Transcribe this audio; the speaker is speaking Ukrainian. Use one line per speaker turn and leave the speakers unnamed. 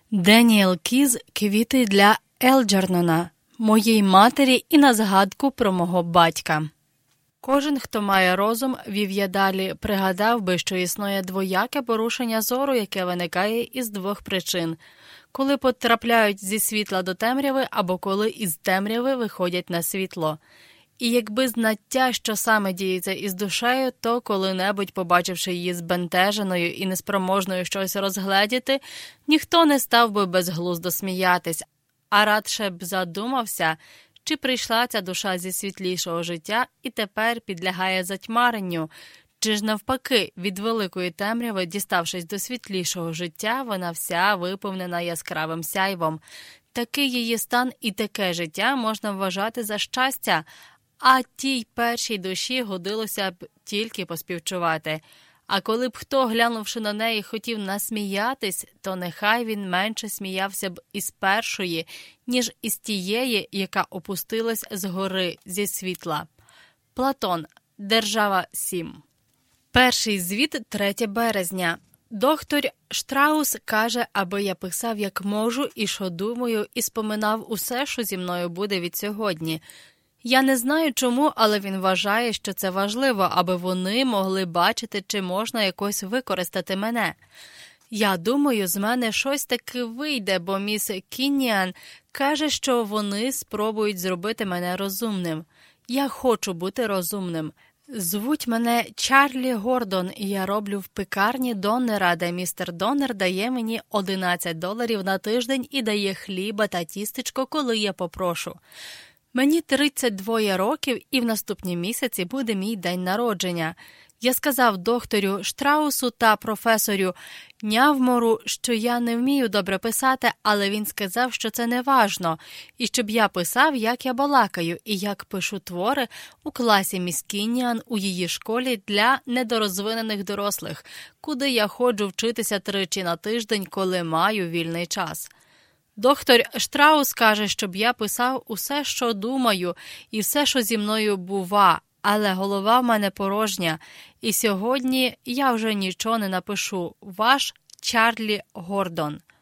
Деніел Кіз «Квіти для Елджернона», моїй матері і на згадку про мого батька. Кожен, хто має розум, вів я далі, пригадав би, що існує двояке порушення зору, яке виникає із двох причин. Коли потрапляють зі світла до темряви, або коли із темряви виходять на світло. І якби знаття, що саме діється із душею, то коли-небудь, побачивши її збентеженою і неспроможною щось розгледіти, ніхто не став би безглуздо сміятись, а радше б задумався, чи прийшла ця душа зі світлішого життя і тепер підлягає затьмаренню, чи ж навпаки, від великої темряви, діставшись до світлішого життя, вона вся виповнена яскравим сяйвом. Такий її стан і таке життя можна вважати за щастя, а тій першій душі годилося б тільки поспівчувати. А коли б хто, глянувши на неї, хотів насміятись, то нехай він менше сміявся б із першої, ніж із тієї, яка опустилась згори зі світла. Платон. Держава 7. Перший звіт 3 березня. Доктор Штраус каже, аби я писав як можу і що думаю, і споминав усе, що зі мною буде від сьогодні. Я не знаю чому, але він вважає, що це важливо, аби вони могли бачити, чи можна якось використати мене. Я думаю, з мене щось таки вийде, бо міс Кінніан каже, що вони спробують зробити мене розумним. Я хочу бути розумним. Звуть мене Чарлі Гордон, і я роблю в пекарні Доннера, де містер Доннер дає мені $11 на тиждень і дає хліба та тістечко, коли я попрошу. Мені 32 років, і в наступні місяці буде мій день народження. Я сказав докторю Штраусу та професорю Нявмору, що я не вмію добре писати, але він сказав, що це не важно, і щоб я писав, як я балакаю, і як пишу твори у класі міс Кінніан у її школі для недорозвинених дорослих, куди я ходжу вчитися 3 на тиждень, коли маю вільний час. Доктор Штраус каже, щоб я писав усе, що думаю, і все, що зі мною бува, але голова в мене порожня, і сьогодні я вже нічого не напишу. Ваш Чарлі Гордон.